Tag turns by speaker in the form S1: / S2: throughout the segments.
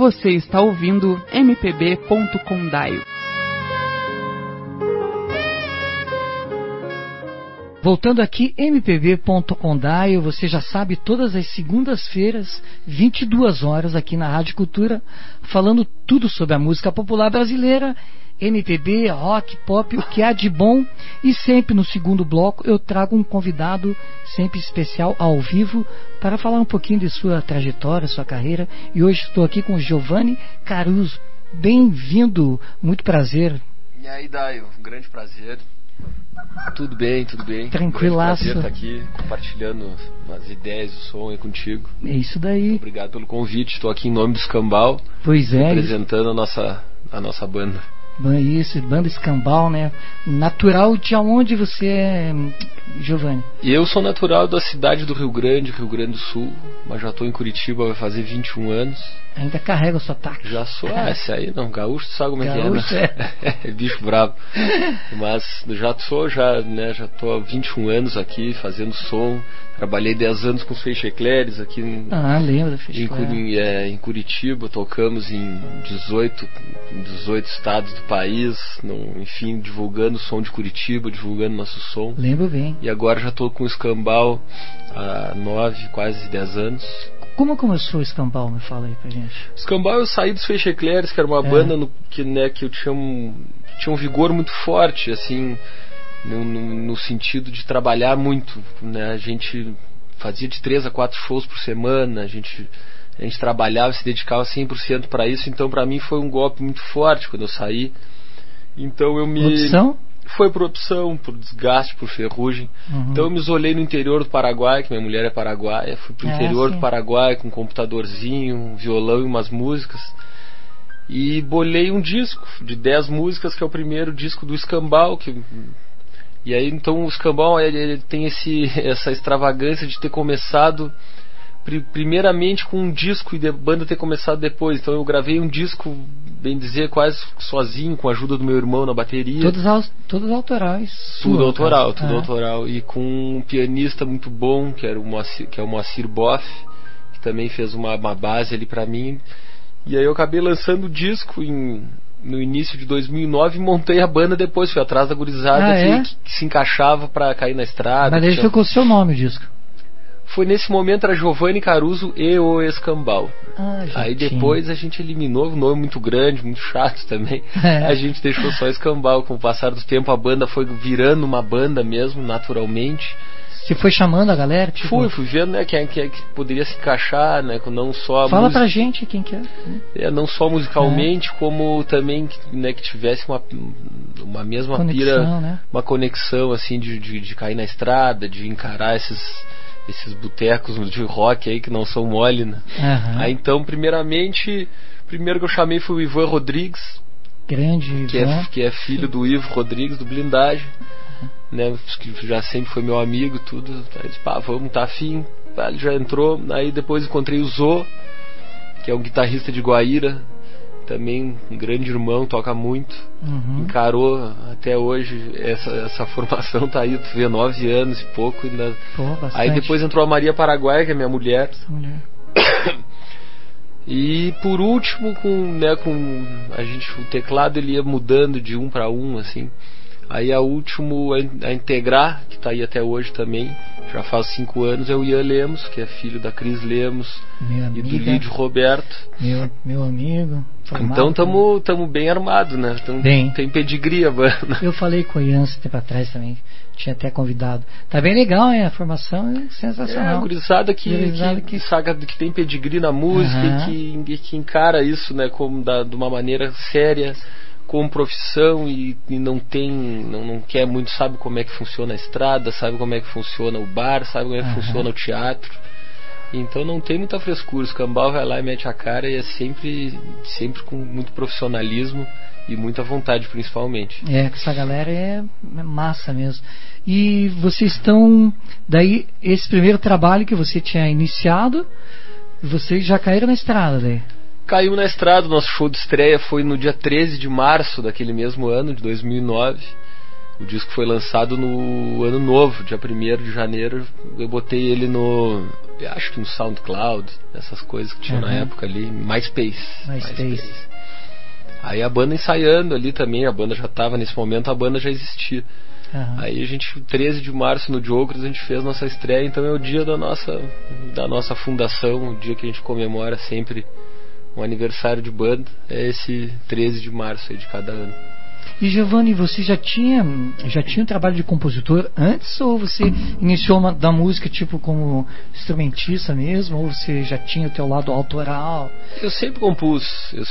S1: Você está ouvindo MPB.Condaio.
S2: Voltando aqui, MPB.Condaio, você já sabe, todas as segundas-feiras, 22 horas, aqui na Rádio Cultura, falando tudo sobre a música popular brasileira, MPB, rock, pop, o que há de bom. E sempre no segundo bloco eu trago um convidado sempre especial ao vivo para falar um pouquinho de sua trajetória, sua carreira. E hoje estou aqui com o Giovanni Caruso. Bem-vindo, muito prazer.
S3: E aí, Daio, um grande prazer. Tudo bem, tudo bem.
S2: Tranquilaço.
S3: Um prazer estar aqui compartilhando as ideias, o som aí contigo.
S2: É isso daí.
S3: Obrigado pelo convite. Estou aqui em nome do Escambau.
S2: Pois é.
S3: Representando a nossa banda.
S2: Isso, banda Escambau, né? Natural de onde você é, Giovanni?
S3: Eu sou natural da cidade do Rio Grande do Sul, mas já estou em Curitiba, vai fazer 21 anos.
S2: Ainda carrega o sotaque.
S3: Já sou, esse aí não, gaúcho, sabe como é
S2: gaúcho,
S3: que é, né? É bicho bravo. Mas já tô há 21 anos aqui fazendo som. Trabalhei 10 anos com os Feixecleres aqui
S2: lembro da
S3: em Curitiba. Tocamos em 18 estados do país, enfim, divulgando o som de Curitiba, divulgando nosso som.
S2: Lembro bem.
S3: E agora já estou com o Escambau há 9, quase 10 anos.
S2: Como começou o Escambau? Me fala aí pra gente.
S3: O Escambau, eu saí dos Feixecleres, que era uma banda que eu tinha um vigor muito forte, assim, no sentido de trabalhar muito, né? A gente fazia de 3 a 4 shows por semana, a gente trabalhava, se dedicava 100% para isso. Então para mim foi um golpe muito forte quando eu saí. Então eu me...
S2: Opção?
S3: Foi por opção, por desgaste, por ferrugem. Então eu me isolei no interior do Paraguai, que minha mulher é paraguaia. Fui pro interior do Paraguai com um computadorzinho, um violão e umas músicas. E bolei um disco de 10 músicas, que é o primeiro disco do Escambau. E aí então o Escambau ele tem essa extravagância de ter começado primeiramente com um disco e a banda ter começado depois. Então eu gravei um disco, bem dizer, quase sozinho, com a ajuda do meu irmão na bateria.
S2: Todos autorais.
S3: Tudo autoral. E com um pianista muito bom, que é o Moacir Boff, que também fez uma base ali pra mim. E aí eu acabei lançando o disco no início de 2009 e montei a banda depois. Fui atrás da gurizada que se encaixava pra cair na estrada.
S2: Mas daí foi com o seu nome o disco.
S3: Foi nesse momento, era Giovanni Caruso e o Escambau. Aí depois a gente eliminou, o nome muito grande, muito chato também. A gente deixou só Escambau. Com o passar do tempo a banda foi virando uma banda mesmo, naturalmente.
S2: Você foi chamando a galera?
S3: Fui vendo, né, quem que poderia se encaixar, né, não só
S2: Fala pra gente quem que é.
S3: Não só musicalmente, como também, né, que tivesse uma mesma
S2: conexão,
S3: pira,
S2: né?
S3: Uma conexão, assim, de cair na estrada, de encarar esses botecos de rock aí que não são mole, né? Aí então, primeiro que eu chamei foi o Ivan Rodrigues,
S2: grande Ivan,
S3: que é filho do Ivo Rodrigues, do Blindagem, né? Que já sempre foi meu amigo, tudo. Aí disse, vamos, tá afim. Ele já entrou. Aí depois encontrei o Zô, que é um guitarrista de Guaíra, também um grande irmão, toca muito. Encarou até hoje essa formação, tá aí, tu vê, 9 anos e pouco ainda. Aí depois entrou a Maria Paraguaia, que é minha mulher. E por último, com o teclado ele ia mudando de um para um, assim. Aí a integrar, que tá aí até hoje também, já faz 5 anos, é o Ian Lemos, que é filho da Cris Lemos e do Lídio Roberto.
S2: Meu amigo.
S3: Então tamo bem armado, né? Tem pedigree a banda.
S2: Eu falei com o Ian esse tempo atrás também, tinha até convidado. Tá bem legal, hein? A formação é sensacional.
S3: A gurizada que saca, que tem pedigree na música e que encara isso, né, como de uma maneira séria, como profissão, e não quer muito, sabe como é que funciona a estrada, sabe como é que funciona o bar, sabe como é que funciona o teatro. Então não tem muita frescura. O Escambau vai lá e mete a cara, e é sempre com muito profissionalismo e muita vontade, principalmente.
S2: Essa galera é massa mesmo. E vocês estão, daí, esse primeiro trabalho que você tinha iniciado, vocês já caíram na estrada daí?
S3: Caiu na estrada. Nosso show de estreia foi no dia 13 de março daquele mesmo ano, de 2009. O disco foi lançado no ano novo, dia 1º de janeiro. Eu botei ele no, acho que no SoundCloud, essas coisas que tinha na época ali, MySpace. Aí a banda ensaiando ali também, a banda já estava nesse momento, a banda já existia. Aí a gente, 13 de março no Jokers, a gente fez nossa estreia, então é o dia da nossa fundação, o dia que a gente comemora sempre um aniversário de banda, é esse 13 de março aí de cada ano.
S2: E Giovanni, você já tinha um trabalho de compositor antes, ou você iniciou da música tipo como instrumentista mesmo, ou você já tinha o teu lado autoral?
S3: Eu sempre compus,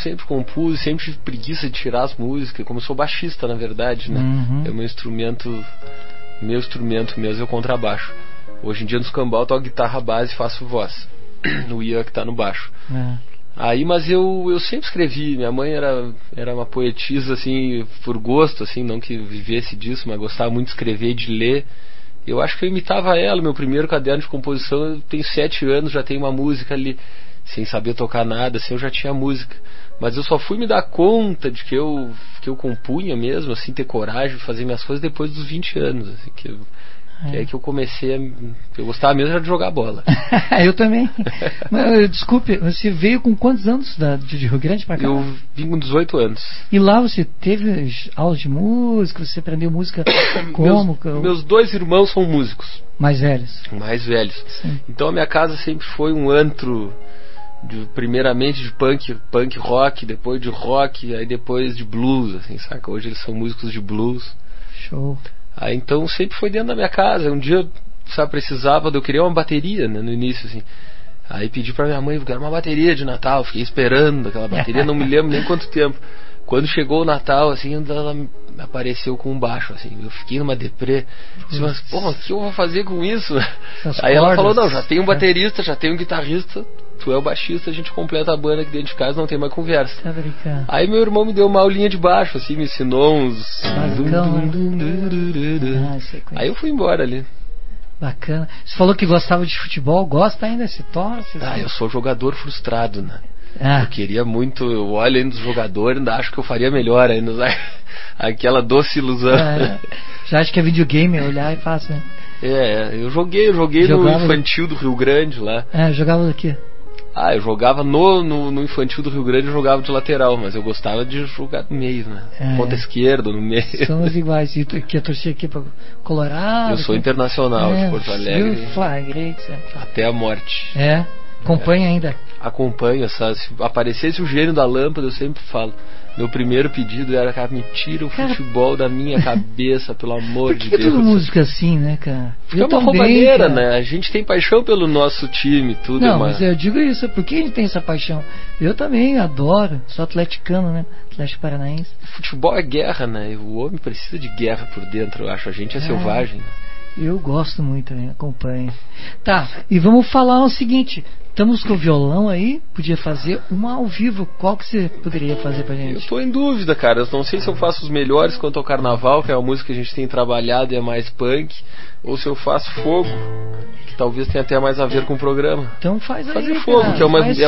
S3: sempre tive preguiça de tirar as músicas, como eu sou baixista na verdade, né? É o meu instrumento mesmo é o contrabaixo. Hoje em dia no Escambau eu toco guitarra base e faço voz, no Ian que tá no baixo. Aí, mas eu sempre escrevi. Minha mãe era uma poetisa, assim, por gosto, assim, não que vivesse disso, mas gostava muito de escrever e de ler. Eu acho que eu imitava ela. Meu primeiro caderno de composição, eu tenho 7 anos, já tenho uma música ali, sem saber tocar nada, assim, eu já tinha música. Mas eu só fui me dar conta de que eu compunha mesmo, assim, ter coragem de fazer minhas coisas depois dos 20 anos, assim, que é que eu comecei eu gostava mesmo de jogar bola.
S2: Eu também. Mas, desculpe, você veio com quantos anos de Rio Grande pra cá?
S3: Eu vim com 18 anos.
S2: E lá você teve aulas de música? Você aprendeu música como?
S3: Meus 2 irmãos são músicos.
S2: Mais velhos?
S3: Mais velhos.
S2: Sim.
S3: Então a minha casa sempre foi um antro, primeiramente de punk rock, depois de rock, aí depois de blues, assim, saca? Hoje eles são músicos de blues.
S2: Show.
S3: Aí então sempre foi dentro da minha casa. Um dia, eu queria uma bateria, né, no início, assim. Aí pedi pra minha mãe, eu quero uma bateria de Natal. Fiquei esperando aquela bateria, não me lembro nem quanto tempo. Quando chegou o Natal, assim, ela apareceu com um baixo, assim. Eu fiquei numa deprê. Mas, porra, o que eu vou fazer com isso? Aí ela falou, não, já tem um baterista, já tem um guitarrista, tu é o baixista, a gente completa a banda aqui dentro de casa, não tem mais conversa.
S2: Tá brincando.
S3: Aí meu irmão me deu uma aulinha de baixo, assim, me ensinou uns... Aí eu fui embora ali.
S2: Bacana. Você falou que gostava de futebol, gosta ainda? Se torce?
S3: Eu sou jogador frustrado, né? Eu queria muito, eu olho ainda os jogadores, ainda acho que eu faria melhor ainda. Aquela doce ilusão.
S2: Já acho que é videogame, olhar e fácil, né?
S3: Eu joguei no infantil do Rio Grande lá.
S2: Jogava o quê?
S3: Eu jogava no infantil do Rio Grande, eu jogava de lateral, mas eu gostava de jogar no meio, né? Ponta esquerda, no meio.
S2: Somos iguais. E tu que a torcida aqui para Colorado?
S3: Eu sou internacional de Porto Alegre.
S2: Flagrante.
S3: Até a morte.
S2: Acompanha ainda?
S3: Acompanho. Se aparecesse o gênio da lâmpada, eu sempre falo. Meu primeiro pedido era, cara, me tira o futebol da minha cabeça, pelo amor de Deus.
S2: Por que toda música assim, né, cara?
S3: Porque é uma roubalheira, né? A gente tem paixão pelo nosso time, tudo.
S2: Não, mas eu digo isso, por que a gente tem essa paixão? Eu também adoro, sou atleticano, né? Atlético Paranaense.
S3: Futebol é guerra, né? O homem precisa de guerra por dentro, eu acho. A gente é selvagem, né?
S2: Eu gosto muito também, acompanho. Tá, e vamos falar o seguinte. Estamos com o violão aí, podia fazer uma ao vivo. Qual que você poderia fazer pra gente?
S3: Eu tô em dúvida, cara. Eu não sei se eu faço os melhores quanto ao Carnaval, que é uma música que a gente tem trabalhado e é mais punk, ou se eu faço Fogo, que talvez tenha até mais a ver com o programa.
S2: Então faz aí.
S3: Fazer Fogo, cara, que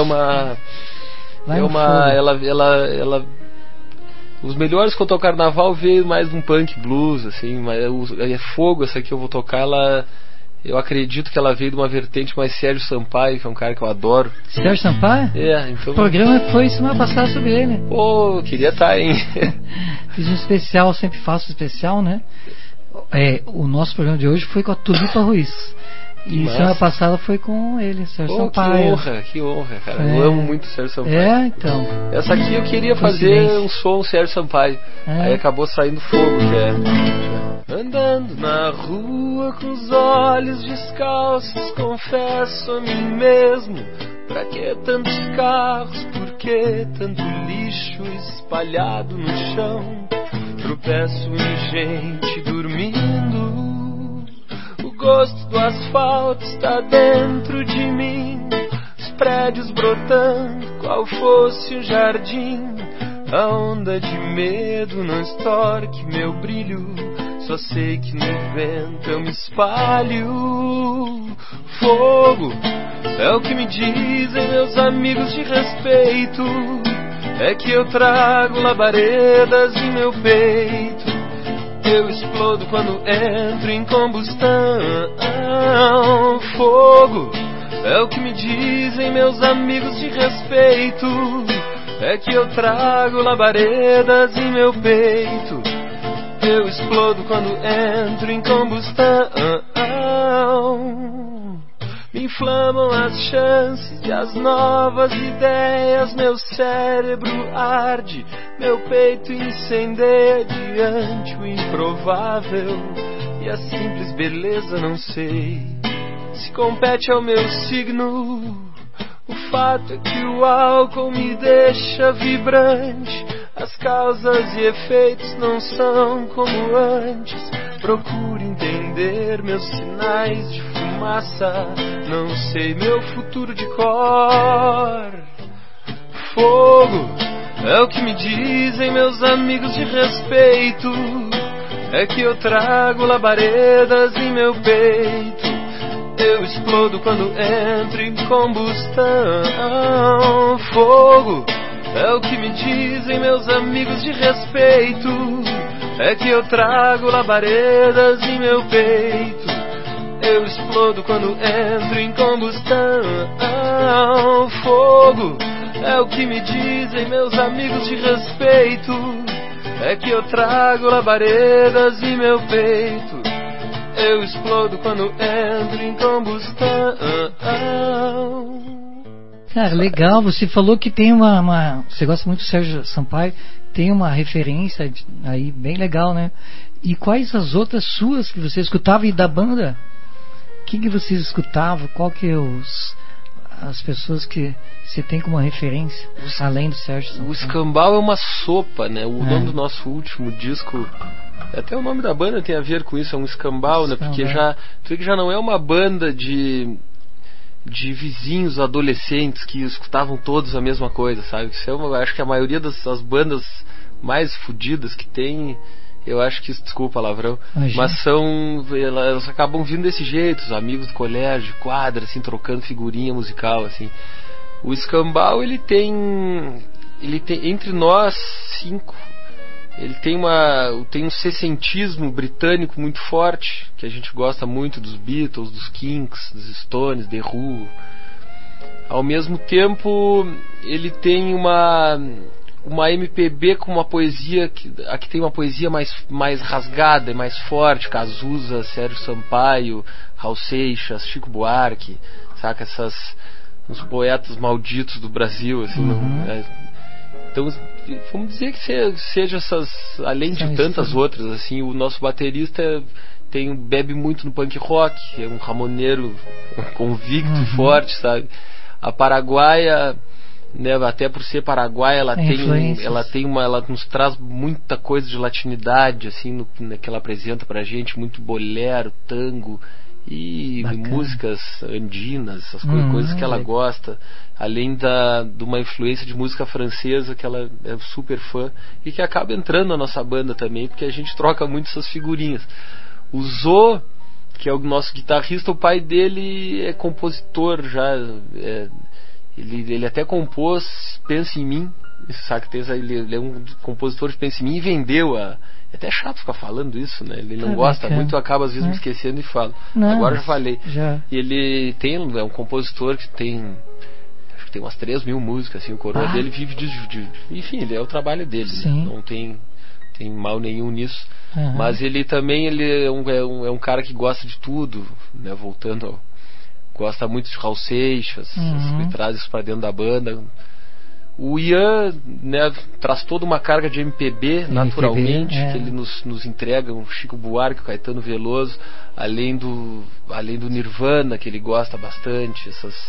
S3: ela os melhores quanto ao Carnaval veio mais um punk blues, assim, mas é Fogo, essa aqui eu vou tocar, eu acredito que ela veio de uma vertente mais Sérgio Sampaio, que é um cara que eu adoro.
S2: Sérgio Sampaio?
S3: Então...
S2: O programa foi semana passada sobre ele.
S3: Pô, queria estar, hein?
S2: Fiz um especial, sempre faço especial, né? O nosso programa de hoje foi com a Tulipa Ruiz. E semana passada foi com ele, Sérgio Sampaio.
S3: Que honra, cara. Eu amo muito o Sérgio Sampaio.
S2: Então.
S3: Essa aqui eu queria fazer um som Sérgio Sampaio. Aí acabou saindo Fogo, que é... Andando na rua com os olhos descalços, confesso a mim mesmo: pra que tantos carros, por que tanto lixo espalhado no chão? Tropeço em gente dormindo, o gosto do asfalto está dentro de mim, os prédios brotando qual fosse o jardim. A onda de medo não estorque meu brilho, só sei que no vento eu me espalho. Fogo é o que me dizem meus amigos de respeito, é que eu trago labaredas em meu peito, Eu explodo quando entro em combustão. Fogo é o que me dizem meus amigos de respeito. É que eu trago labaredas em meu peito. Eu explodo quando entro em combustão. Me inflamam as chances e as novas ideias. Meu cérebro arde, meu peito incendeia diante o improvável. E a simples beleza não sei se compete ao meu signo. O fato é que o álcool me deixa vibrante. As causas e efeitos não são como antes. Procure entender meus sinais de fumaça. Não sei meu futuro de cor. Fogo é o que me dizem meus amigos de respeito. É que eu trago labaredas em meu peito. Eu explodo quando entro em combustão. Fogo é o que me dizem meus amigos de respeito. É que eu trago labaredas em meu peito. Eu explodo quando entro em combustão. Fogo é o que me dizem meus amigos de respeito. É que eu trago labaredas em meu peito. Eu explodo quando entro em combustão.
S2: Cara, legal. Você falou que tem uma... Você gosta muito do Sérgio Sampaio. Tem uma referência aí bem legal, né? E quais as outras suas que você escutava? E da banda? O que vocês escutavam? Qual que é as pessoas que você tem como referência, além do Sérgio Sampaio?
S3: O Escambau é uma sopa, né? O nome do nosso último disco... Até o nome da banda tem a ver com isso, é um escambau, né? Porque já não é uma banda de vizinhos adolescentes que escutavam todos a mesma coisa, sabe? Isso acho que a maioria das bandas mais fodidas que tem, eu acho que, desculpa palavrão, mas elas acabam vindo desse jeito, os amigos do colégio, de quadra, assim, trocando figurinha musical, assim. O escambau, ele tem entre nós 5, ele tem um sessentismo britânico muito forte, que a gente gosta muito dos Beatles, dos Kinks, dos Stones, The Who. Ao mesmo tempo, ele tem uma MPB com uma poesia aqui tem uma poesia mais rasgada e mais forte. Cazuza, Sérgio Sampaio, Raul Seixas, Chico Buarque, saca? Os poetas malditos do Brasil, assim. Então, vamos dizer que seja essas, além de tantas outras, assim. O nosso baterista bebe muito no punk rock, é um ramoneiro convicto e forte, sabe? A paraguaia, né, até por ser paraguaia, ela nos traz muita coisa de latinidade, assim, que ela apresenta pra gente, muito bolero, tango e músicas andinas, essas coisas que ela gosta, além de uma influência de música francesa que ela é super fã e que acaba entrando na nossa banda também, porque a gente troca muito essas figurinhas. O Zô, que é o nosso guitarrista, o pai dele é compositor já, ele até compôs Pensa em Mim, sabe? Ele é um compositor de Pensa em Mim e vendeu é até chato ficar falando isso, né? Ele não gosta muito, eu acabo às vezes me esquecendo e falo. Agora já falei. E ele é um compositor que tem umas 3.000 músicas, assim. O coroa dele vive enfim, ele é o trabalho dele, né? Não tem mal nenhum nisso. Mas ele também é um cara que gosta de tudo, né? Gosta muito de Raul Seixas, e traz isso pra dentro da banda. O Ian, né, traz toda uma carga de MPB naturalmente, que ele nos entrega, um Chico Buarque, o Caetano Veloso, além do Nirvana, que ele gosta bastante,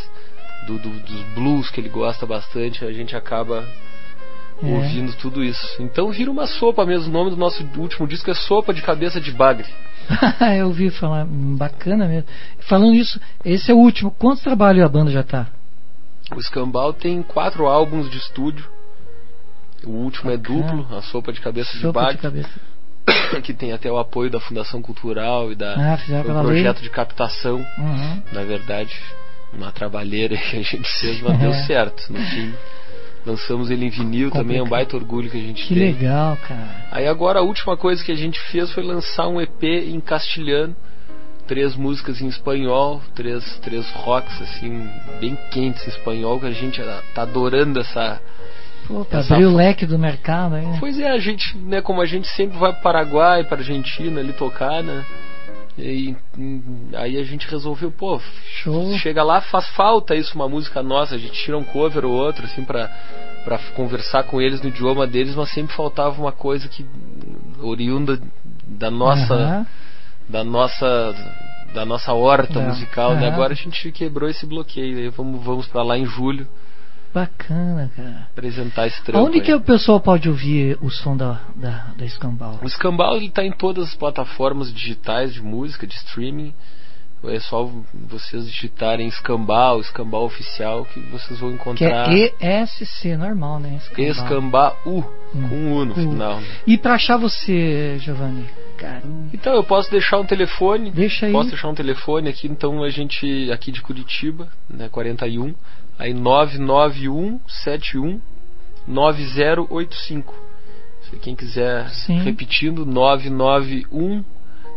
S3: dos blues, que ele gosta bastante. A gente acaba ouvindo tudo isso. Então vira uma sopa mesmo. O nome do nosso último disco é Sopa de Cabeça de Bagre.
S2: Eu ouvi falar, bacana mesmo. Falando isso, esse é o último. Quantos trabalhos a banda já tá?
S3: O Escambau tem 4 álbuns de estúdio. O último é duplo, a Sopa de Cabeça de Bagre, que tem até o apoio da Fundação Cultural e foi um projeto de captação, na verdade, uma trabalheira que a gente fez, mas deu certo no fim. Lançamos ele em vinil também, é um baita orgulho que a gente
S2: tem. Que legal, cara.
S3: Aí agora a última coisa que a gente fez foi lançar um EP em castelhano, 3 músicas em espanhol, três rocks assim, bem quentes em espanhol, que a gente tá adorando essa...
S2: Pô, pra abrir o leque do mercado aí, né?
S3: Pois é, a gente, né, como a gente sempre vai pro Paraguai, pra Argentina ali tocar, né? E aí a gente resolveu, pô,
S2: show.
S3: Chega lá, faz falta isso, uma música nossa, a gente tira um cover ou outro, assim, pra conversar com eles no idioma deles, mas sempre faltava uma coisa que oriunda da nossa da nossa horta musical, né? Agora a gente quebrou esse bloqueio, aí vamos pra lá em julho.
S2: Bacana, cara.
S3: Apresentar esse trampo.
S2: Onde que o pessoal pode ouvir o som da Escambau?
S3: O Escambau ele tá em todas as plataformas digitais de música, de streaming. É só vocês digitarem Escambau Oficial, que vocês vão encontrar.
S2: Que é ESC normal, né?
S3: Escambau com U no final.
S2: E pra achar você, Giovanni? Caramba.
S3: Então eu posso deixar um telefone.
S2: Deixa aí.
S3: Posso deixar um telefone aqui, então a gente aqui de Curitiba, né, 41, aí 99171 9085. Se quem quiser, repetindo, 991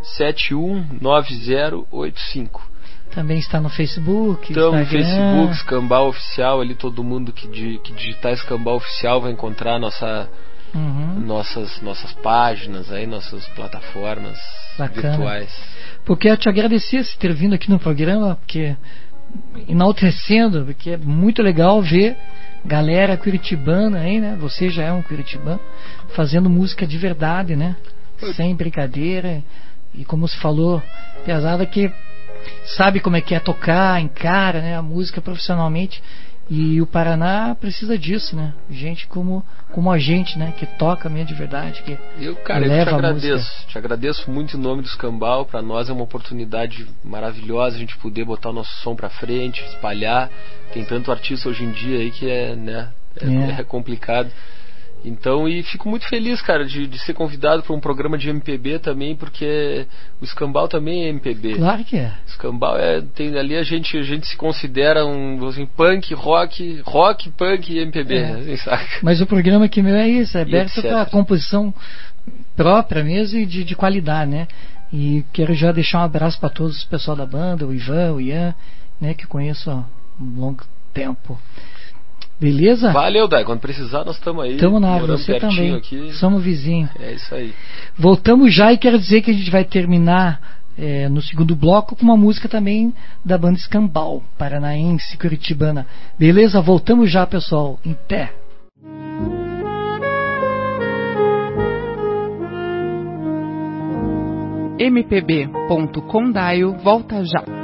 S3: 719085.
S2: Também está no Facebook,
S3: Estamos no Facebook, Escambau Oficial, ali todo mundo que digitar Escambau Oficial vai encontrar nossas páginas aí, nossas plataformas virtuais.
S2: Porque eu te agradecer por ter vindo aqui no programa, porque enaltecendo, porque é muito legal ver galera curitibana aí, né? Você já é um curitibano fazendo música de verdade, né? Sem brincadeira. E como se falou, pesada que sabe como é que é tocar, encara, né, a música profissionalmente. E o Paraná precisa disso, né? Gente como a gente, né? Que toca mesmo de verdade, que leva a música.
S3: Te agradeço muito em nome do Escambau. Para nós é uma oportunidade maravilhosa a gente poder botar o nosso som para frente, espalhar. Tem tanto artista hoje em dia aí que é complicado. Então, e fico muito feliz, cara, de ser convidado para um programa de MPB também, porque o Escambau também é MPB.
S2: Claro que é.
S3: O Escambau tem ali a gente se considera assim, punk, rock, punk e MPB, assim, saca?
S2: Mas o programa aqui meu é isso, é aberto para composição própria mesmo e de qualidade, né? E quero já deixar um abraço para todos o pessoal da banda, o Ivan, o Ian, né, que conheço há um longo tempo. Beleza?
S3: Valeu, Dai. Quando precisar, nós estamos aí.
S2: Estamos na área, você também.
S3: Aqui.
S2: Somos vizinhos.
S3: É isso aí.
S2: Voltamos já e quero dizer que a gente vai terminar no segundo bloco com uma música também da banda Escambau, paranaense, curitibana. Beleza? Voltamos já, pessoal. Em pé.
S1: mpb.condaio volta já.